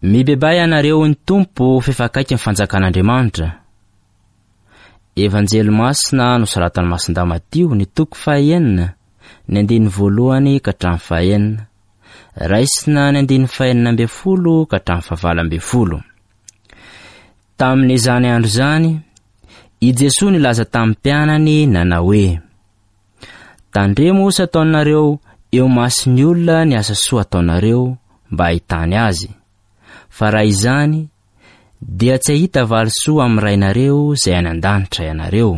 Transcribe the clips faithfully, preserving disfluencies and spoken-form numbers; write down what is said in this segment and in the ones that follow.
Mibebay anareo ny tompo fefakaiky mifanjakan'Andriamanitra. Evanjely Masina nosoratan'ny Masinda Matio ny toko fahaenina ny andiny voalohany ka hatramin'ny fahaenina, raisina ny andiny fahaenina amby folo ka hatramin'ny fahavalo amby folo. Tamin'izany andro zany, i Jesosy nilaza tamin'ny mpianany nanao hoe: tandremo osa ataonareo eo masiny olona ny asa soa ataonareo mba hahitany azy. Fa raha izany, dia tsy hahita valisoa amin'ny rainareo zay any an-danitra ianareo.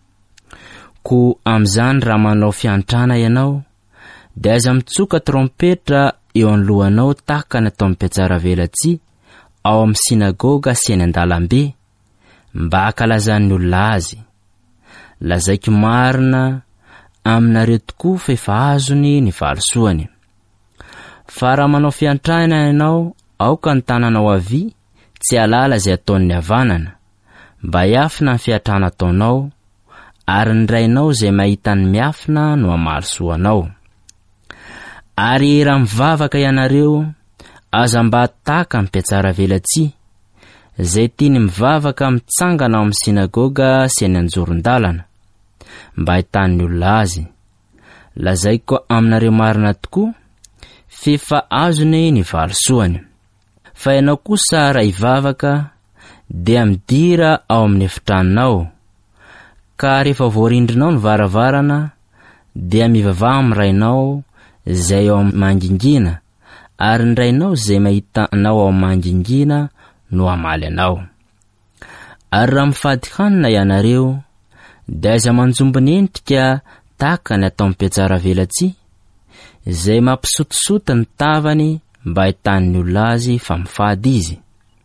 Ko am'izany raha manao fiantrana ianao, dia aza mitsoka trompetra eo anoloanao tahaka ny atao mpiatsara velatsy ao amin'ny sinagoga sy eny an-dalambe, mba hankalazan'ny olona azy. Lazaiko marina aminareo tokoa fa efa azony ny valisoany. Fa raha manao fiantrana ianao aoka ny tananao avy, tsy alala zay ataon'ny havanana, mba hiafina ny fiatrana ataonao, ary ny rainao zay mahita ny miafina no hamalisoanao. Ary raha mivavaka ianareo, aza mba tahaka mpiatsara velatsy, zay tiany mivavaka mitsangana ao amin'ny sinagoga sy eny anjoron-dalana, mba hahitan'ny olona azy. Lazaiko aminareo marina tokoa, fefa azony ny valisoany. Fa ianao kosa raha hivavaka, dia midira ao amin'ny efitranonao, ka rehefa voarindrinao ny varavarana, dia mivavaha amin'ny rainao zay ao amin'ny mangingina, ary ny rainao zay mahita anao ao amin'ny mangingina no hamaly anao. Ary raha mifady hanina ianareo, dia aza manjombony endrika tahaka ny atao mpiatsara velatsy, zay mampisotisoty ny tavany mba hahitan'ny olona azy fa mifady izy.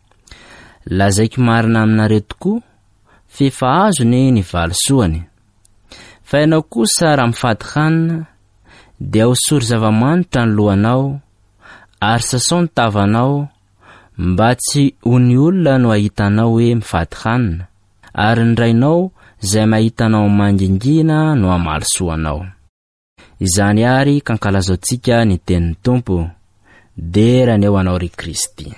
Lazaiko marina aminareo tokoa, fefa azony ny valisoany. Fa ianao kosa raha mifady hanina, dia hosory zava-manitra ny lohanao, ary sasao ny tavanao, mba tsy ho ny olona no ahitanao hoe mifady hanina, ary ny rainao zay mahitanao mangingina no hamalisoanao. Izany ary kankalazaontsika ny tenin'ny Tompo, dera ny eo anao ry Kristy.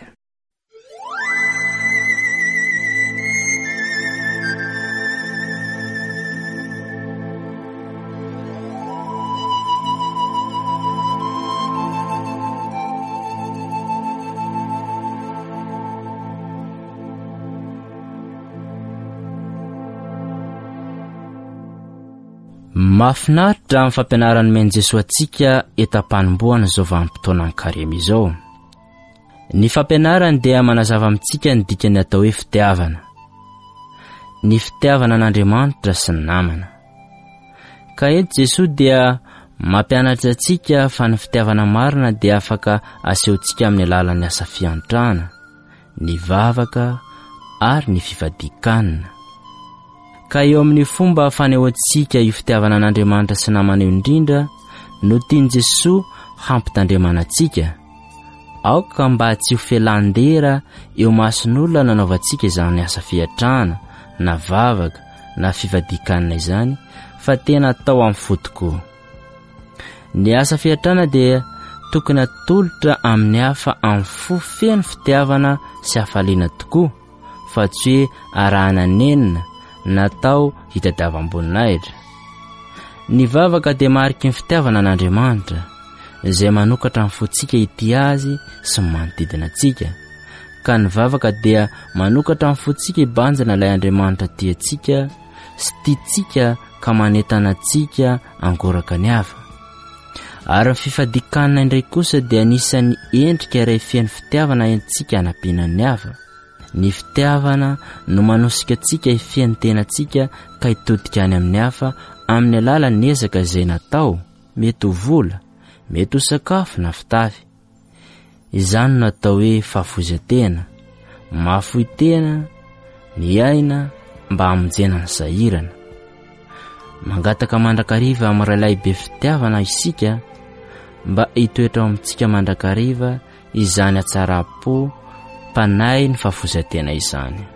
Mahafinaritra amin'ny fampianarany men'i Jesosy atsika etam-panombohana zao vanim-potoana ny karema izao. Ny fampianarany dia manazava amintsika ny dikany atao hoe fitiavana, ny fitiavana an'Andriamanitra sy ny namana. Ka eto Jesosy dia mampianatra atsika fa ny fitiavana marina dia afaka asehontsika amin'ny alalan'ny asa fiantrana, ny vavaka ary ny fivadikanina. Ka eo amin'ny fomba fanehoantsika io fitiavana an'Andriamanitra sy namana io indrindra no tiany Jesosy hampitandremana antsika. Aoka mba tsy ho felandera eo mason'olona nanaovantsika izany asa fiantrana, na vavaka, na fivadikanina izany, fa tena atao amin'ny fotokoa. Ny asa fiantrana dia tokony atolotra amin'ny hafa amin'ny fo feno fitiavana sy hafaliana tokoa, fa tsy hoe arahana nenina natao hitadiavam-boninahitra. Ny vavaka dia mariky ny fitiavana an'Andriamanitra, zay manokatra ny fotsika ity azy sy manodidina antsika. Ka ny vavaka dia manokatra ny fotsika hibanjana ilay Andriamanitra tiantsika sy tiantsika ka manentana antsika angoraka ny hafa. Ary ny fifadikanina indray kosa dia anisan'ny endrika iray feno fitiavana entsika hanampianan'ny hafa. Ny fitiavana no manosika antsika hifehy tenantsika ka hitodika any amin'ny hafa amin'ny alalan'ny ezaka izay natao, mety ho vola, mety ho sakafo na fitafy. Izany no atao hoe fahavozan-tena, mahafohy tena, ny aina mba hamonjena ny sahirana. Mangataka mandrakariva amin'ny railahy be fitiavana isika, mba hitoetra amintsika mandrakariva izany atsara-po, panay ny fahavozan-tena izany.